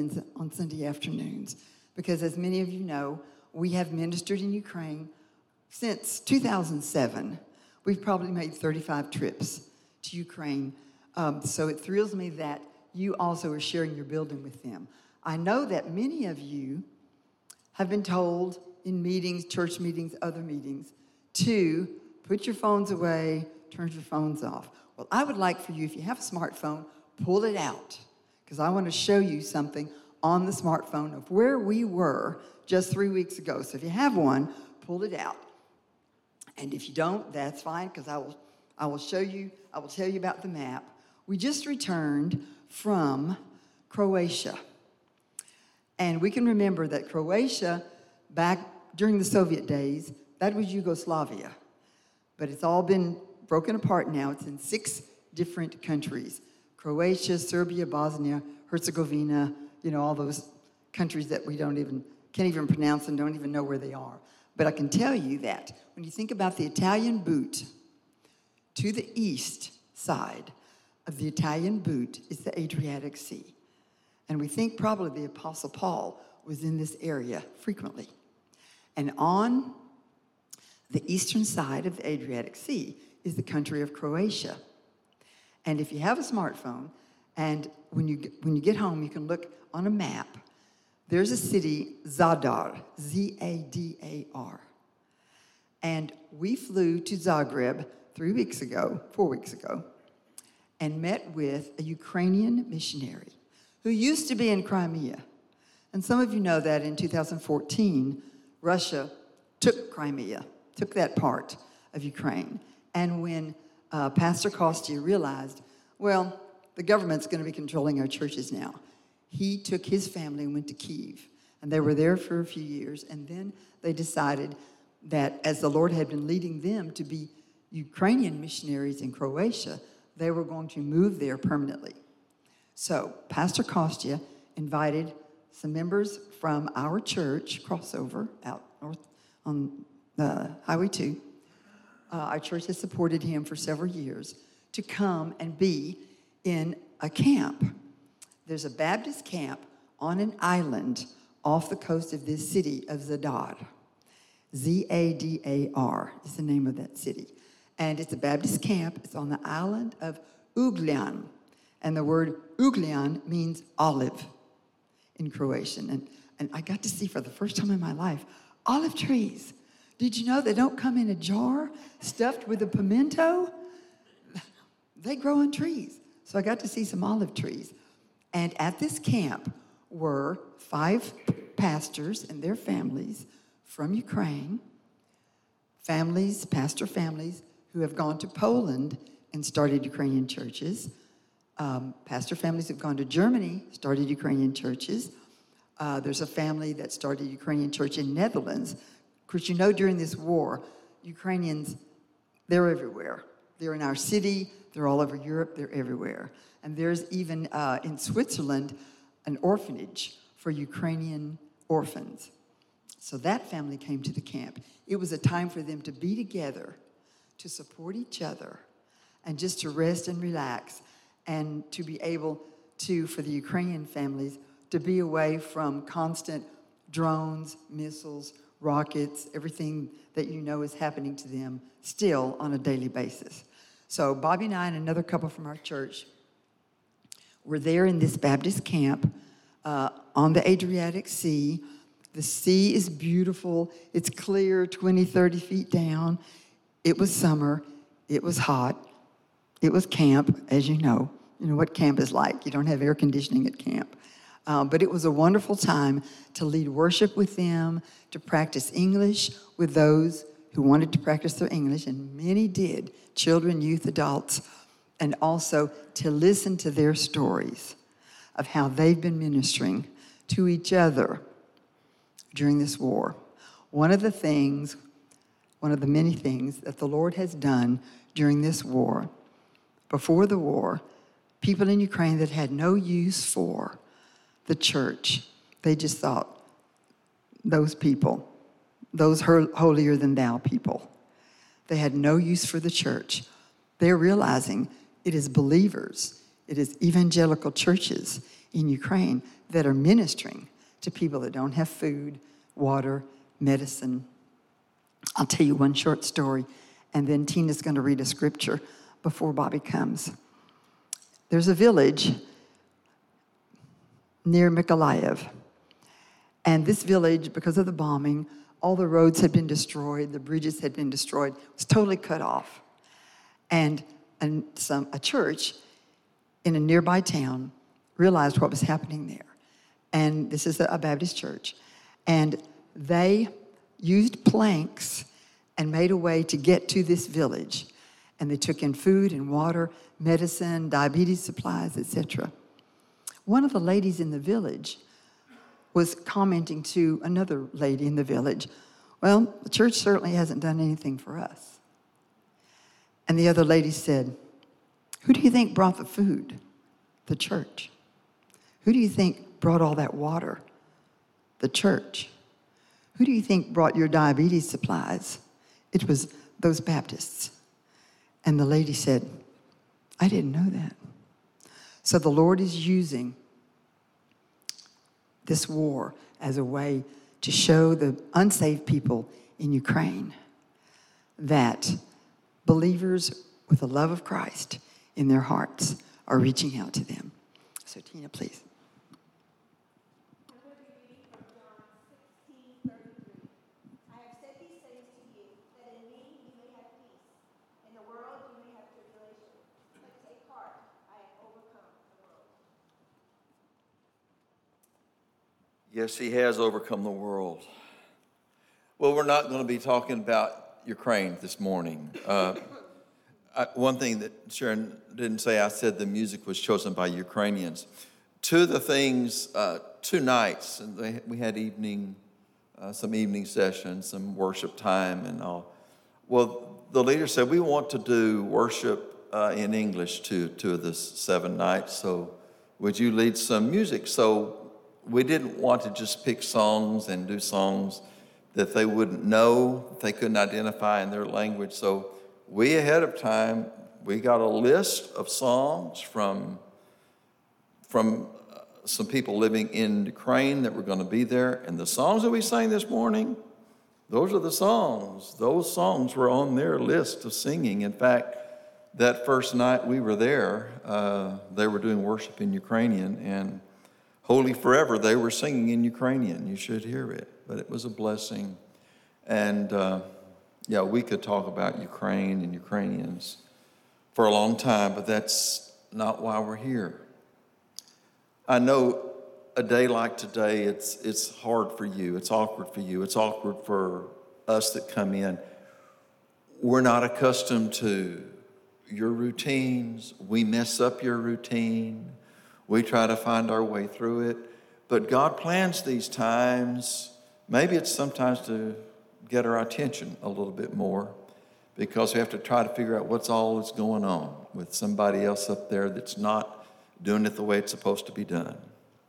weekends on Sunday afternoons. Because as many of you know, we have ministered in Ukraine since 2007. We've probably made 35 trips to Ukraine. So it thrills me that you also are sharing your building with them. I know that many of you have been told in meetings, church meetings, other meetings, to put your phones away, turn your phones off. Well, I would like for you, if you have a smartphone, pull it out, because I want to show you something on the smartphone of where we were just 3 weeks ago. So if you have one, pull it out. And if you don't, that's fine, because I will show you, I will tell you about the map. We just returned from Croatia. And we can remember that Croatia, back during the Soviet days, that was Yugoslavia. But it's all been broken apart now. It's in 6 different countries. Croatia, Serbia, Bosnia, Herzegovina, all those countries that we can't even pronounce and don't even know where they are. But I can tell you that when you think about the Italian boot, to the east side of the Italian boot is the Adriatic Sea. And we think probably the Apostle Paul was in this area frequently. And on the eastern side of the Adriatic Sea is the country of Croatia. And if you have a smartphone, and when you get home, you can look on a map. There's a city, Zadar, Z-A-D-A-R. And we flew to Zagreb 4 weeks ago, and met with a Ukrainian missionary who used to be in Crimea. And some of you know that in 2014, Russia took Crimea, took that part of Ukraine. And when Pastor Kostya realized, well, the government's going to be controlling our churches now, he took his family and went to Kyiv. And they were there for a few years. And then they decided that as the Lord had been leading them to be Ukrainian missionaries in Croatia, they were going to move there permanently. So Pastor Kostya invited some members from our church, Crossover, out north on Highway 2. Our church has supported him for several years to come and be in a camp. There's a Baptist camp on an island off the coast of this city of Zadar. Z-A-D-A-R is the name of that city. And it's a Baptist camp. It's on the island of Ugljan. And the word Ugljan means olive in Croatian. And I got to see for the first time in my life olive trees. Did you know they don't come in a jar stuffed with a pimento? They grow on trees. So I got to see some olive trees. And at this camp were 5 pastors and their families from Ukraine, pastor families who have gone to Poland and started Ukrainian churches. Pastor families have gone to Germany, started Ukrainian churches. There's a family that started a Ukrainian church in Netherlands. Of course, during this war, Ukrainians, they're everywhere. They're in our city, they're all over Europe, they're everywhere. And there's even in Switzerland an orphanage for Ukrainian orphans. So that family came to the camp. It was a time for them to be together, to support each other, and just to rest and relax, and to be able to, for the Ukrainian families, to be away from constant drones, missiles, rockets, everything that is happening to them still on a daily basis. So Bobby and I and another couple from our church were there in this Baptist camp on the Adriatic Sea. The sea is beautiful. It's clear, 20, 30 feet down. It was summer. It was hot. It was camp, as you know. You know what camp is like. You don't have air conditioning at camp. But it was a wonderful time to lead worship with them, to practice English with those who wanted to practice their English, and many did, children, youth, adults, and also to listen to their stories of how they've been ministering to each other during this war. One of the many things that the Lord has done during this war, before the war, people in Ukraine that had no use for the church, they just thought, those people, those holier than thou people, they had no use for the church. They're realizing it is believers, it is evangelical churches in Ukraine that are ministering to people that don't have food, water, medicine. I'll tell you one short story, and then Tina's going to read a scripture before Bobby comes. There's a village near Mykolaiv. And this village, because of the bombing, all the roads had been destroyed, the bridges had been destroyed, it was totally cut off. And a church in a nearby town realized what was happening there. And this is a Baptist church. And they used planks and made a way to get to this village. And they took in food and water, medicine, diabetes supplies, etc. One of the ladies in the village was commenting to another lady in the village, well, the church certainly hasn't done anything for us. And the other lady said, who do you think brought the food? The church. Who do you think brought all that water? The church. Who do you think brought your diabetes supplies? It was those Baptists. And the lady said, I didn't know that. So the Lord is using this war as a way to show the unsaved people in Ukraine that believers with the love of Christ in their hearts are reaching out to them. So Tina, please. I'm going to be reading from John 16:33. I have said these things to you, that in me you may have peace. In the world you may have tribulation. But take heart, I have overcome the world. Yes, he has overcome the world. Well, we're not going to be talking about Ukraine this morning. One thing that Sharon didn't say, I said the music was chosen by Ukrainians. Two of the things, 2 nights, and we had some evening sessions, some worship time and all. Well, the leader said, we want to do worship in English two of the 7 nights, so would you lead some music? So we didn't want to just pick songs and do songs that they wouldn't know, they couldn't identify in their language. So we, ahead of time, we got a list of songs from some people living in Ukraine that were going to be there. And the songs that we sang this morning, those are the songs. Those songs were on their list of singing. In fact, that first night we were there, they were doing worship in Ukrainian, and Holy Forever, they were singing in Ukrainian. You should hear it. But it was a blessing. And we could talk about Ukraine and Ukrainians for a long time, but that's not why we're here. I know a day like today, it's hard for you. It's awkward for you. It's awkward for us that come in. We're not accustomed to your routines. We mess up your routine. We try to find our way through it. But God plans these times. Maybe it's sometimes to get our attention a little bit more, because we have to try to figure out what's all that's going on with somebody else up there that's not doing it the way it's supposed to be done.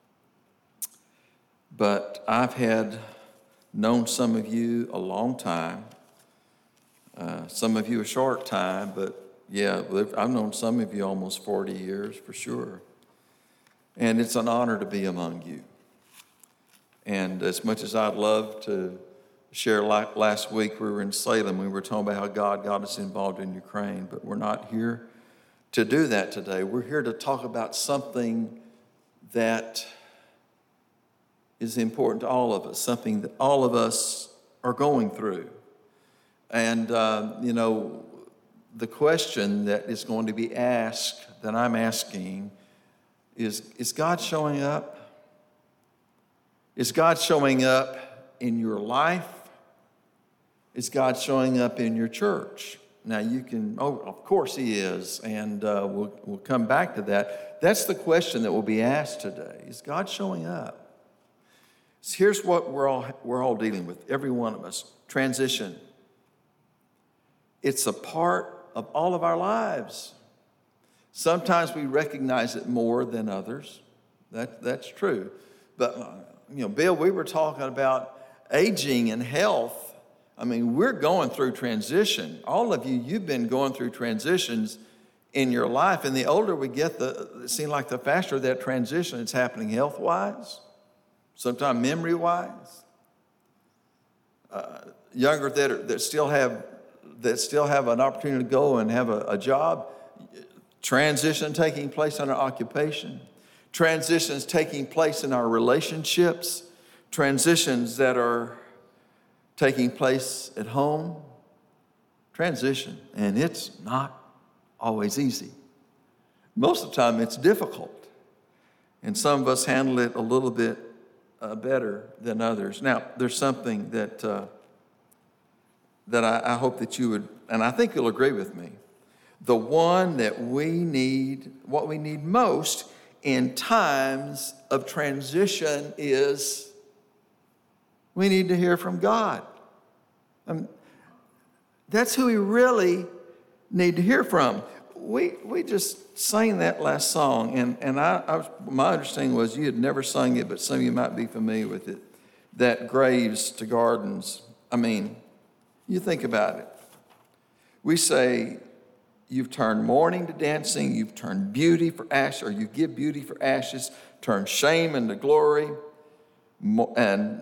But I've known some of you a long time, some of you a short time, but yeah, I've known some of you almost 40 years for sure. And it's an honor to be among you. And as much as I'd love to share, like last week we were in Salem, we were talking about how God got us involved in Ukraine, but we're not here to do that today. We're here to talk about something that is important to all of us, something that all of us are going through. And, the question that is going to be asked, that I'm asking, is God showing up? Is God showing up in your life? Is God showing up in your church? Now you can, of course he is, and we'll come back to that. That's the question that will be asked today. Is God showing up? So here's what we're all dealing with, every one of us. Transition. It's a part of all of our lives. Sometimes we recognize it more than others. That's true. But, Bill, we were talking about aging and health. I mean, we're going through transition. All of you, you've been going through transitions in your life. And the older we get, it seems like the faster that transition is happening health-wise, sometimes memory-wise. Younger that still have an opportunity to go and have a job, transition taking place in our occupation, transitions taking place in our relationships, transitions that are taking place at home, transition, and it's not always easy. Most of the time it's difficult, and some of us handle it a little bit better than others. Now, there's something that I hope that you would, and I think you'll agree with me. The one that we need, what we need most in times of transition is we need to hear from God. That's who we really need to hear from. We just sang that last song, and my understanding was you had never sung it, but some of you might be familiar with it, that Graves to Gardens. I mean, you think about it. We say, you've turned mourning to dancing, you've turned beauty for ashes, or you give beauty for ashes, turn shame into glory, and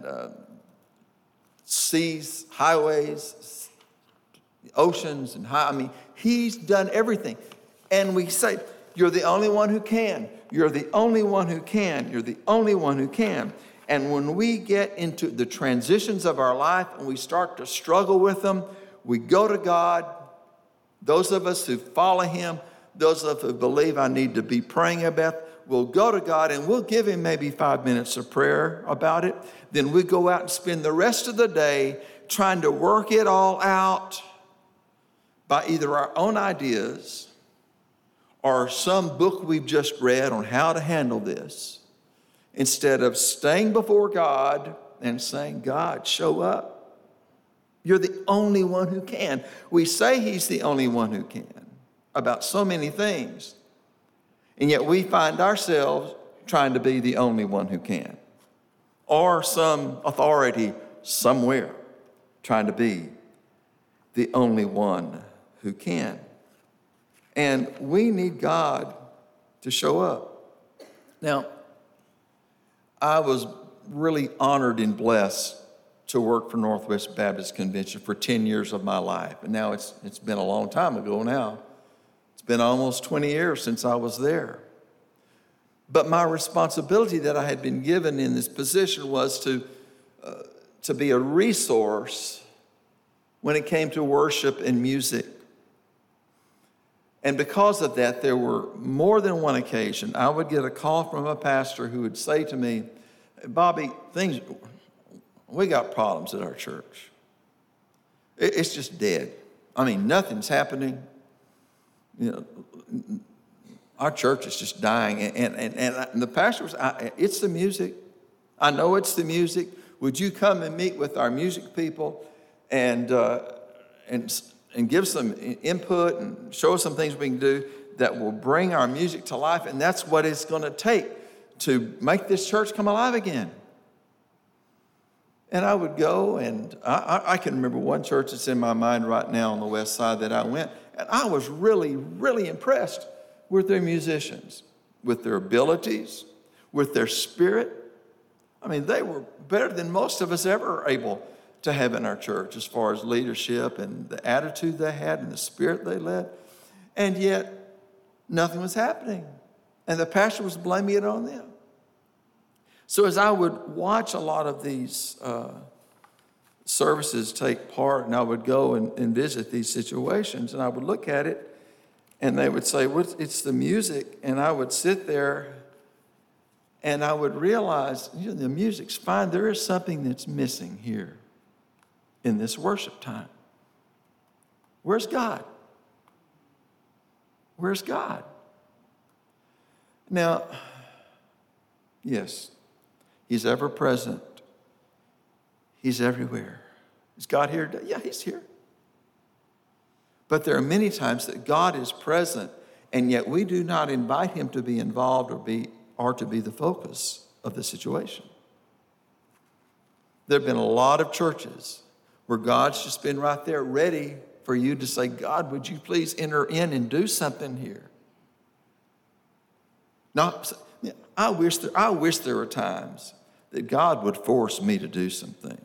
seas, highways, oceans, and he's done everything. And we say, you're the only one who can. You're the only one who can. You're the only one who can. And when we get into the transitions of our life and we start to struggle with them, we go to God. Those of us who follow him, those of us who believe I need to be praying about, we'll go to God and we'll give him maybe 5 minutes of prayer about it. Then we go out and spend the rest of the day trying to work it all out by either our own ideas or some book we've just read on how to handle this, instead of staying before God and saying, God, show up. You're the only one who can. We say he's the only one who can about so many things, and yet we find ourselves trying to be the only one who can, or some authority somewhere trying to be the only one who can. And we need God to show up. Now, I was really honored and blessed to work for Northwest Baptist Convention for 10 years of my life. And now it's been a long time ago now. It's been almost 20 years since I was there. But my responsibility that I had been given in this position was to be a resource when it came to worship and music. And because of that, there were more than one occasion I would get a call from a pastor who would say to me, Bobby, we got problems at our church. It's just dead. Nothing's happening. Our church is just dying. And the pastor was, it's the music. I know it's the music. Would you come and meet with our music people and give some input and show us some things we can do that will bring our music to life? And that's what it's going to take to make this church come alive again. And I would go, and I can remember one church that's in my mind right now on the west side that I went, and I was really, really impressed with their musicians, with their abilities, with their spirit. They were better than most of us ever are able to have in our church as far as leadership and the attitude they had and the spirit they led. And yet, nothing was happening. And the pastor was blaming it on them. So as I would watch a lot of these services take part, and I would go and visit these situations, and I would look at it, and they would say, well, it's the music. And I would sit there, and I would realize, the music's fine. There is something that's missing here in this worship time. Where's God? Where's God? Now, yes, he's ever present. He's everywhere. Is God here today? Yeah, he's here. But there are many times that God is present, and yet we do not invite him to be involved or to be the focus of the situation. There have been a lot of churches where God's just been right there ready for you to say, God, would you please enter in and do something here? Now, I wish there were times that God would force me to do some things.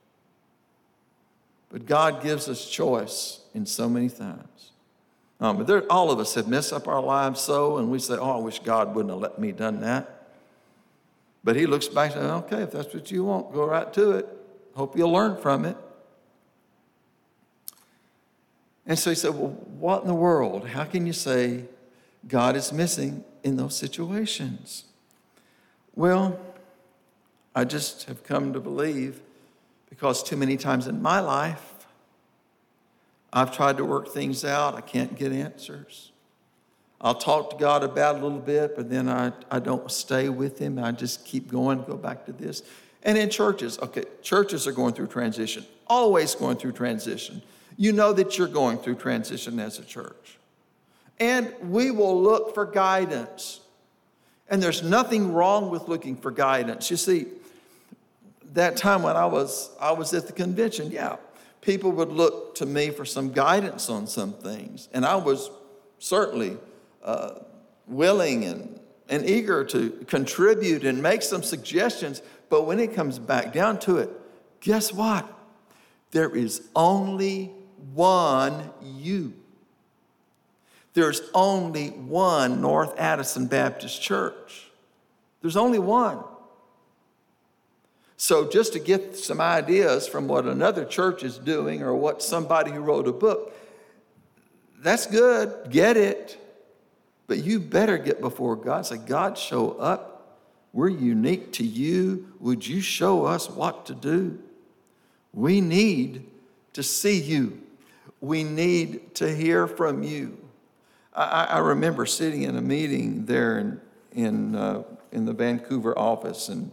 But God gives us choice in so many times. All of us have messed up our lives so, and we say, oh, I wish God wouldn't have let me done that. But he looks back and says, okay, if that's what you want, go right to it. Hope you'll learn from it. And so he said, well, what in the world? How can you say God is missing in those situations? Well, I just have come to believe, because too many times in my life, I've tried to work things out. I can't get answers. I'll talk to God about it a little bit, but then I don't stay with him. I just keep going, go back to this. And in churches, okay, churches are going through transition, always going through transition. You know that you're going through transition as a church. And we will look for guidance. And there's nothing wrong with looking for guidance. You see, that time when I was at the convention, yeah, people would look to me for some guidance on some things. And I was certainly willing and eager to contribute and make some suggestions. But when it comes back down to it, guess what? There is only one you. There's only one North Addison Baptist Church. There's only one. So just to get some ideas from what another church is doing or what somebody who wrote a book, that's good, get it. But you better get before God. Say, God, show up. We're unique to you. Would you show us what to do? We need to see you. We need to hear from you. I remember sitting in a meeting there in the Vancouver office, and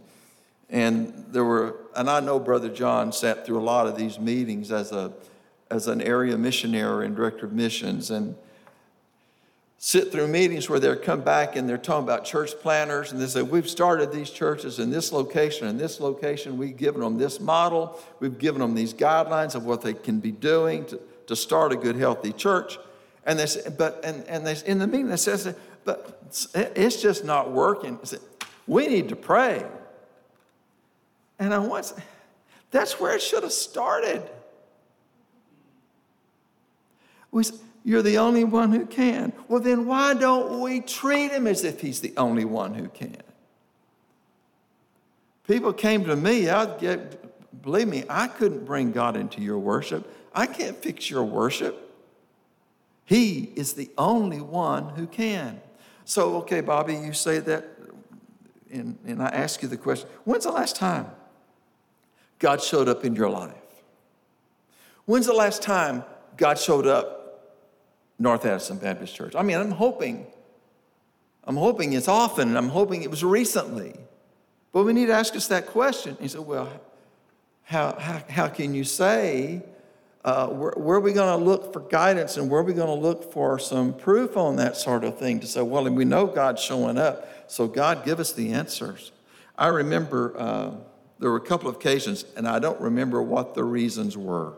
I know Brother John sat through a lot of these meetings as an area missionary and director of missions, and sit through meetings where they'll come back and they're talking about church planners, and they say, we've started these churches in this location and this location. We've given them this model. We've given them these guidelines of what they can be doing to start a good, healthy church. And they say, in the meeting, they say, but it's just not working. They say, we need to pray. And that's where it should have started. You're the only one who can. Well, then why don't we treat him as if he's the only one who can? People came to me, believe me, I couldn't bring God into your worship. I can't fix your worship. He is the only one who can. So, okay, Bobby, you say that, and I ask you the question, when's the last time God showed up in your life? When's the last time God showed up North Addison Baptist Church? I mean, I'm hoping it's often, and I'm hoping it was recently. But we need to ask us that question. He said, well, how can you say, where are we going to look for guidance, and where are we going to look for some proof on that sort of thing to say, well, we know God's showing up, so God, give us the answers. I remember there were a couple of occasions, and I don't remember what the reasons were.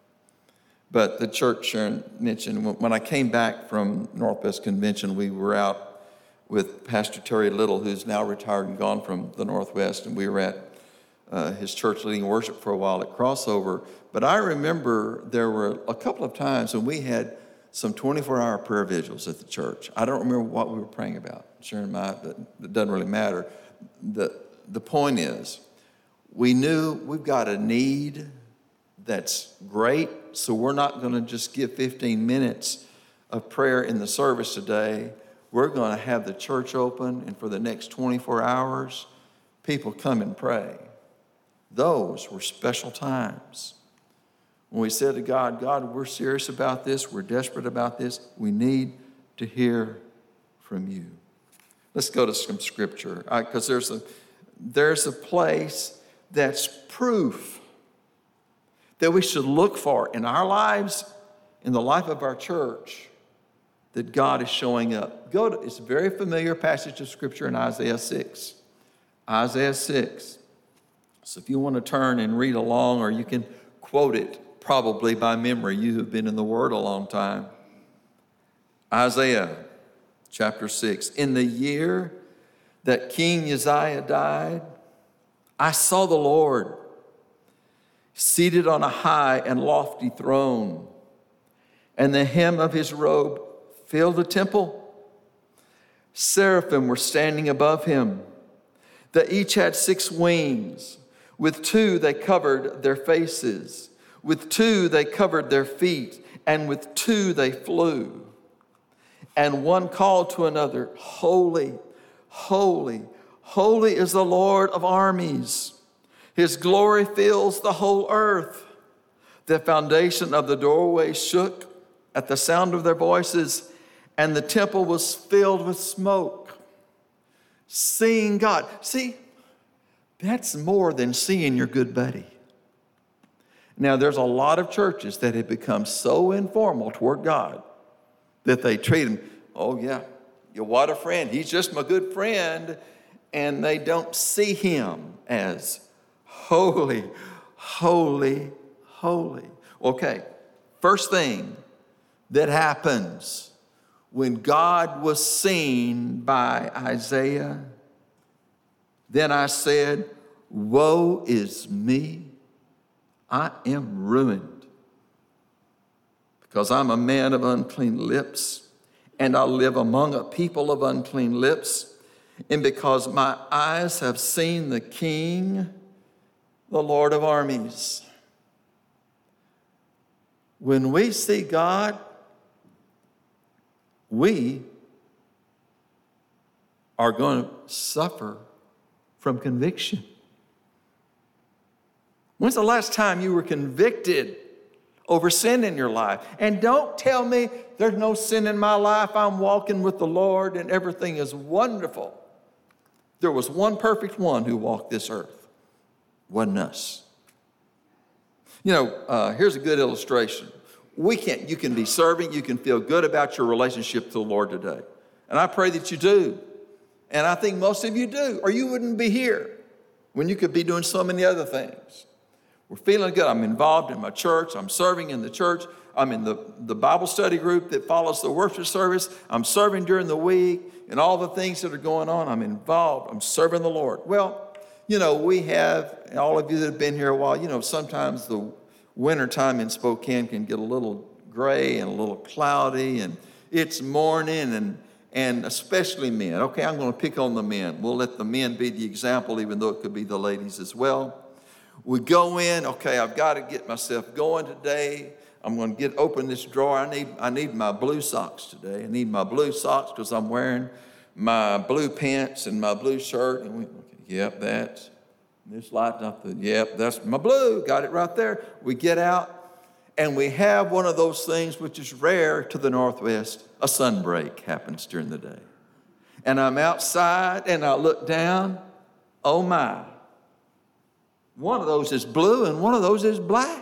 But the church Sharon mentioned, when I came back from Northwest Convention, we were out with Pastor Terry Little, who's now retired and gone from the Northwest, and we were at his church leading worship for a while at Crossover. But I remember there were a couple of times when we had some 24-hour prayer vigils at the church. I don't remember what we were praying about. Sharon might, but it doesn't really matter. The point is, we knew we've got a need that's great, so we're not going to just give 15 minutes of prayer in the service today. We're going to have the church open, and for the next 24 hours, people come and pray. Those were special times. When we said to God, God, we're serious about this, we're desperate about this, we need to hear from you. Let's go to some scripture, because there's a place that's proof that we should look for in our lives, in the life of our church, that God is showing up. It's a very familiar passage of scripture in Isaiah 6. Isaiah 6. So if you want to turn and read along, or you can quote it probably by memory. You have been in the Word a long time. Isaiah chapter 6. In the year that King Uzziah died, I saw the Lord seated on a high and lofty throne, and the hem of his robe filled the temple. Seraphim were standing above him. They each had 6 wings. With 2 they covered their faces. With 2 they covered their feet. And with 2 they flew. And one called to another, Holy, holy, holy is the Lord of armies. His glory fills the whole earth. The foundation of the doorway shook at the sound of their voices, and the temple was filled with smoke. Seeing God. See, that's more than seeing your good buddy. Now, there's a lot of churches that have become so informal toward God that they treat him, oh yeah, what a friend. He's just my good friend. And they don't see him as holy, holy, holy. Okay, first thing that happens when God was seen by Isaiah, then I said, woe is me, I am ruined, because I'm a man of unclean lips, and I live among a people of unclean lips, and because my eyes have seen the King, the Lord of armies. When we see God, we are going to suffer from conviction. When's the last time you were convicted over sin in your life? And don't tell me there's no sin in my life. I'm walking with the Lord and everything is wonderful. There was one perfect one who walked this earth. Wasn't us. You know, here's a good illustration. You can be serving, you can feel good about your relationship to the Lord today. And I pray that you do. And I think most of you do, or you wouldn't be here when you could be doing so many other things. We're feeling good. I'm involved in my church. I'm serving in the church. I'm in the Bible study group that follows the worship service. I'm serving during the week and all the things that are going on. I'm involved. I'm serving the Lord. Well, you know, we have, all of you that have been here a while, you know, sometimes the wintertime in Spokane can get a little gray and a little cloudy, and it's morning, and especially men. Okay, I'm going to pick on the men. We'll let the men be the example, even though it could be the ladies as well. We go in, okay, I've got to get myself going today. I'm going to open this drawer. I need my blue socks today. I need my blue socks because I'm wearing my blue pants and my blue shirt. And that's this light up. That's my blue. Got it right there. We get out and we have one of those things which is rare to the Northwest. A sunbreak happens during the day. And I'm outside and I look down. Oh my. One of those is blue and one of those is black.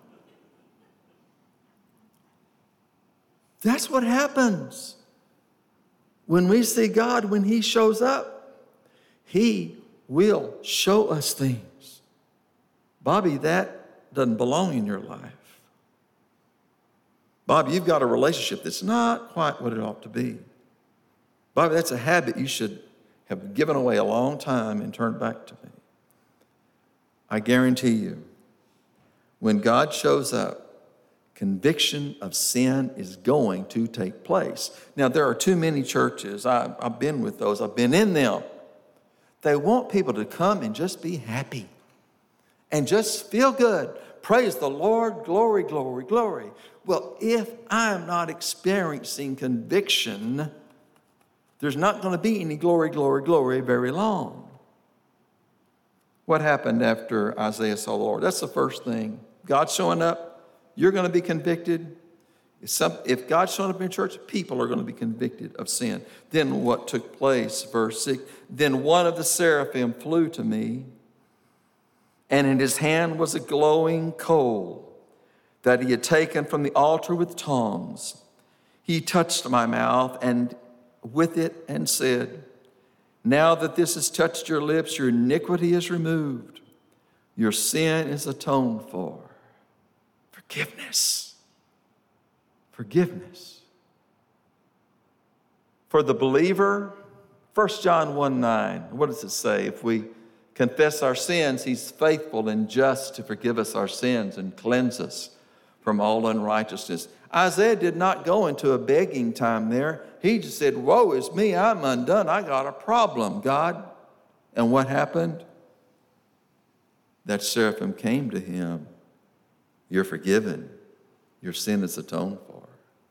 That's what happens when we see God. When he shows up, he will show us things. Bobby, that doesn't belong in your life. Bobby, you've got a relationship that's not quite what it ought to be. Bobby, that's a habit you should have given away a long time and turned back to me. I guarantee you, when God shows up, conviction of sin is going to take place. Now, there are too many churches. I've been with those. I've been in them. They want people to come and just be happy and just feel good. Praise the Lord. Glory, glory, glory. Well, if I'm not experiencing conviction, there's not going to be any glory, glory, glory very long. What happened after Isaiah saw the Lord? That's the first thing. God's showing up. You're going to be convicted. If God's showing up in church, people are going to be convicted of sin. Then what took place? Verse 6. Then one of the seraphim flew to me, and in his hand was a glowing coal that he had taken from the altar with tongs. He touched my mouth and with it and said, now that this has touched your lips, your iniquity is removed. Your sin is atoned for. Forgiveness. Forgiveness. For the believer, 1 John 1:9, what does it say? If we confess our sins, he's faithful and just to forgive us our sins and cleanse us from all unrighteousness. Isaiah did not go into a begging time there. He just said, woe is me, I'm undone. I got a problem, God. And what happened? That seraphim came to him. You're forgiven. Your sin is atoned for.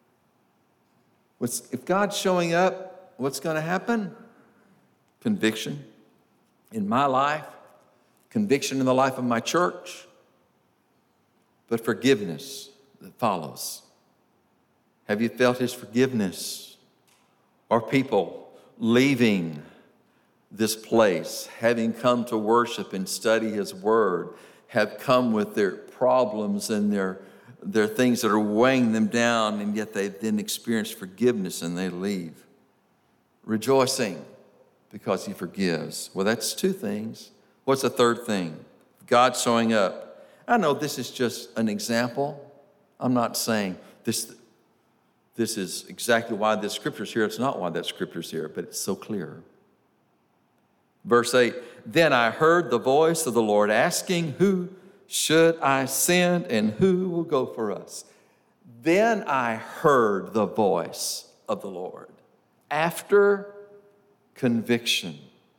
If God's showing up, what's going to happen? Conviction in my life, conviction in the life of my church, but forgiveness that follows. Have you felt his forgiveness? Are people leaving this place, having come to worship and study his word, have come with their problems and their things that are weighing them down, and yet they then experience forgiveness and they leave, rejoicing because he forgives? Well, that's two things. What's the third thing? God showing up. I know this is just an example. I'm not saying this is exactly why this scripture's here. It's not why that scripture's here, but it's so clear. Verse 8, then I heard the voice of the Lord asking, who should I send and who will go for us? Then I heard the voice of the Lord after conviction,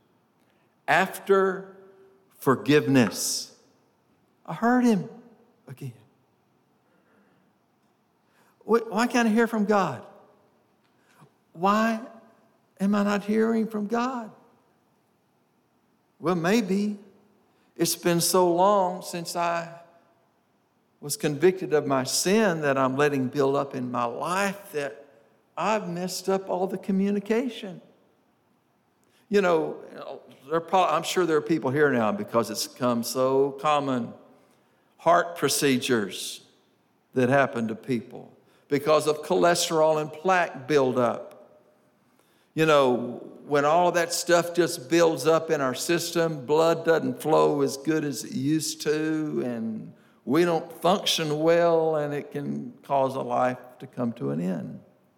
after forgiveness. I heard him again. Why can't I hear from God? Why am I not hearing from God? Well, maybe it's been so long since I was convicted of my sin that I'm letting build up in my life that I've messed up all the communication. You know, I'm sure there are people here now because it's become so common. Heart procedures that happen to people because of cholesterol and plaque buildup. You know, when all of that stuff just builds up in our system, blood doesn't flow as good as it used to, and we don't function well, and it can cause a life to come to an end.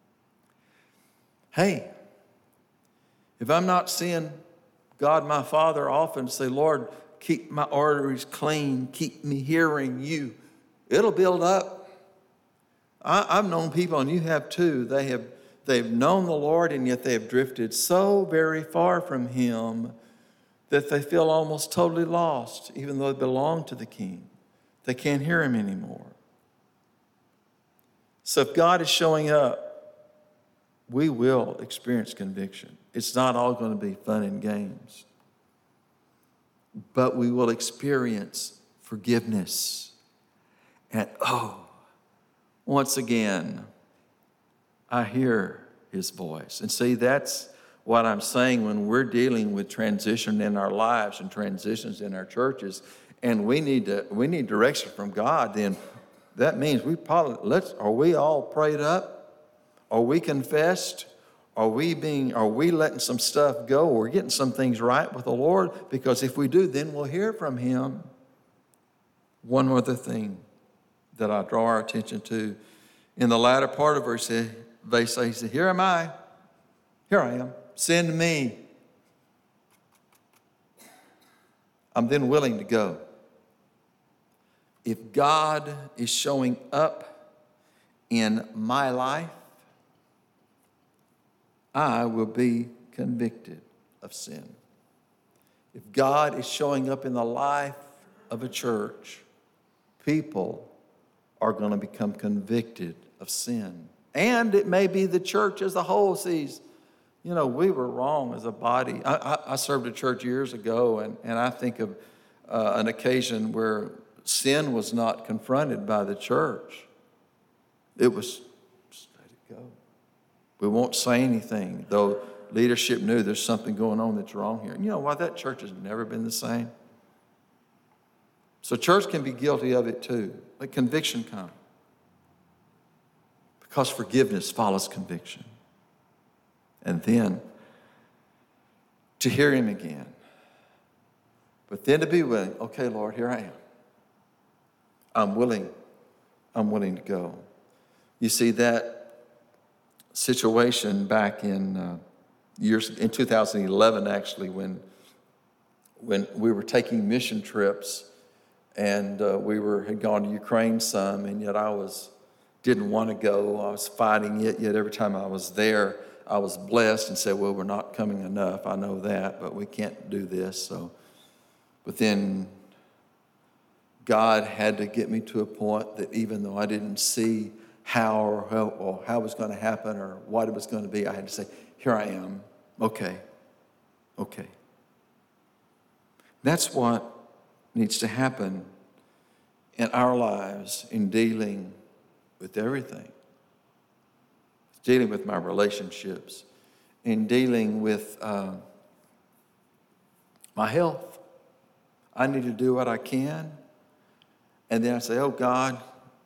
Hey, if I'm not seeing God, my Father, often say, Lord, keep my arteries clean, keep me hearing you, it'll build up. I've known people, and you have too, they've known the Lord, and yet they have drifted so very far from him that they feel almost totally lost, even though they belong to the King. They can't hear him anymore. So if God is showing up, we will experience conviction. It's not all going to be fun and games. But we will experience forgiveness. And once again, I hear his voice. And see, that's what I'm saying when we're dealing with transition in our lives and transitions in our churches, and we need direction from God, then that means are we all prayed up? Are we confessed? Are we letting some stuff go? We're getting some things right with the Lord, because if we do, then we'll hear from him. One other thing that I draw our attention to in the latter part of verse 8, he said, here am I. Here I am. Send me. I'm then willing to go. If God is showing up in my life, I will be convicted of sin. If God is showing up in the life of a church, people are going to become convicted of sin. And it may be the church as a whole sees, we were wrong as a body. I served a church years ago, and I think of an occasion where sin was not confronted by the church. It was, just let it go. We won't say anything, though leadership knew there's something going on that's wrong here. And you know why? That church has never been the same. So church can be guilty of it too. Let conviction come. Because forgiveness follows conviction. And then to hear him again. But then to be willing, okay, Lord, here I am. I'm willing I'm willing to go. You see, that situation back in 2011, actually, when we were taking mission trips, and had gone to Ukraine some, and yet didn't want to go. I was fighting it, yet every time I was there, I was blessed and said, well, we're not coming enough. I know that, but we can't do this. But then God had to get me to a point that even though I didn't see how it was going to happen or what it was going to be, I had to say, here I am. Okay. That's what needs to happen in our lives in dealing with everything. Dealing with my relationships, in dealing with my health. I need to do what I can. And then I say, oh God,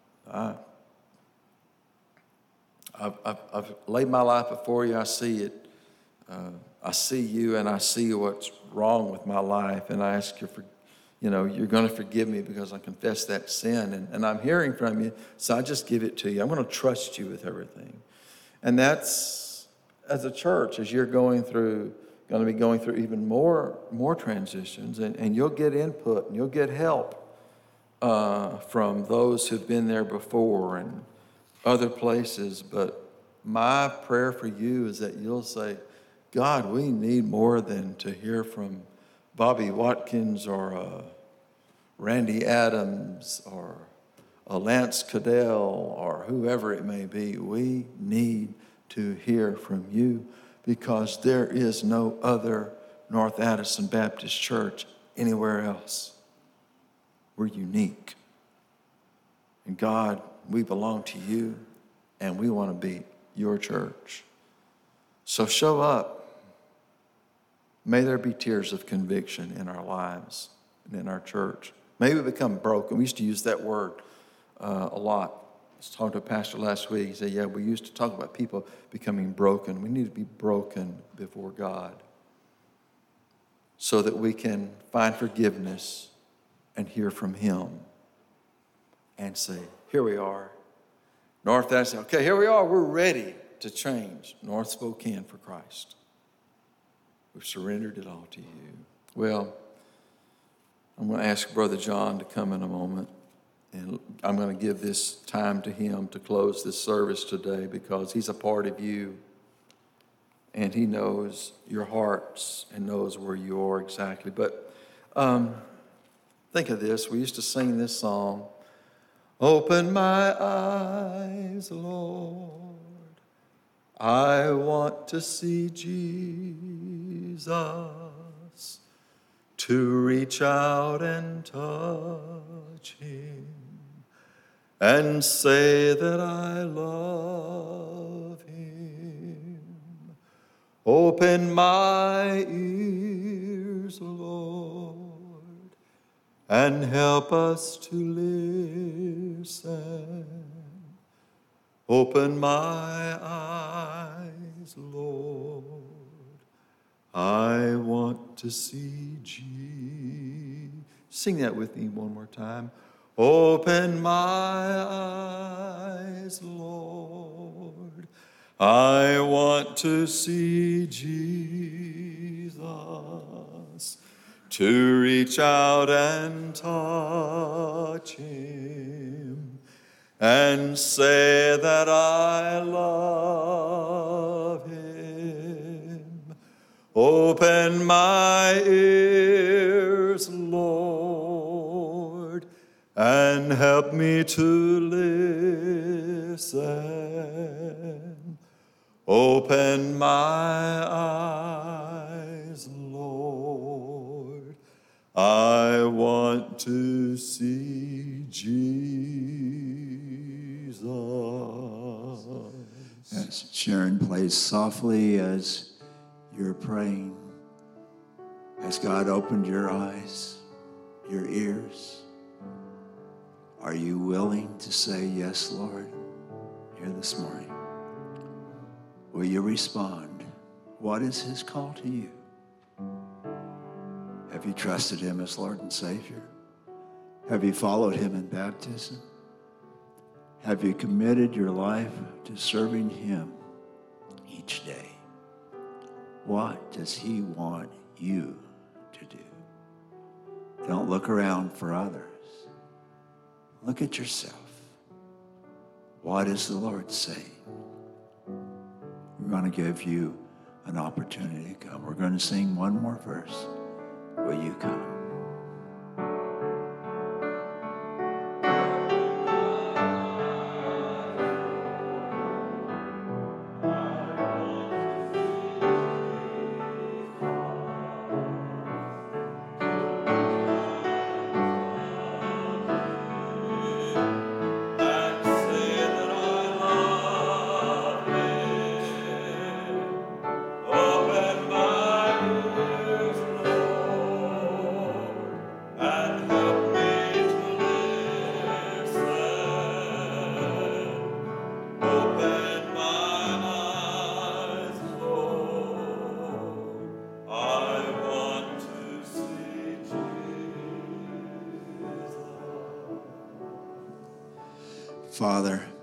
I've laid my life before you. I see it. I see you and I see what's wrong with my life. And I ask you you're going to forgive me because I confess that sin. And I'm hearing from you, so I just give it to you. I'm going to trust you with everything. And that's, as a church, as you're going to be going through even more transitions, and you'll get input and you'll get help from those who've been there before and other places. But my prayer for you is that you'll say, God, we need more than to hear from Bobby Watkins or Randy Adams or Lance Cadell or whoever it may be. We need to hear from you because there is no other North Addison Baptist Church anywhere else. We're unique. And God, we belong to you and we want to be your church. So show up. May there be tears of conviction in our lives and in our church. May we become broken. We used to use that word a lot. I was talking to a pastor last week. He said, yeah, we used to talk about people becoming broken. We need to be broken before God so that we can find forgiveness and hear from him and say, here we are. North Addison, okay, here we are. We're ready to change North Spokane for Christ. We've surrendered it all to you. Well, I'm going to ask Brother John to come in a moment. And I'm going to give this time to him to close this service today because he's a part of you. And he knows your hearts and knows where you are exactly. But think of this. We used to sing this song. Open my eyes, Lord. I want to see Jesus, to reach out and touch him and say that I love him. Open my ears, Lord, and help us to listen. Open my eyes, Lord. I want to see Jesus. Sing that with me one more time. Open my eyes, Lord. I want to see Jesus, to reach out and touch him and say that I love him. Open my ears, Lord, and help me to listen. Open my eyes, Lord. I want to see Jesus. Yes, Sharon plays softly as you're praying. Has God opened your eyes, your ears? Are you willing to say, yes, Lord, here this morning? Will you respond? What is his call to you? Have you trusted him as Lord and Savior? Have you followed him in baptism? Have you committed your life to serving him each day? What does he want you to do? Don't look around for others. Look at yourself. What is the Lord saying? We're going to give you an opportunity to come. We're going to sing one more verse. Will you come? Father,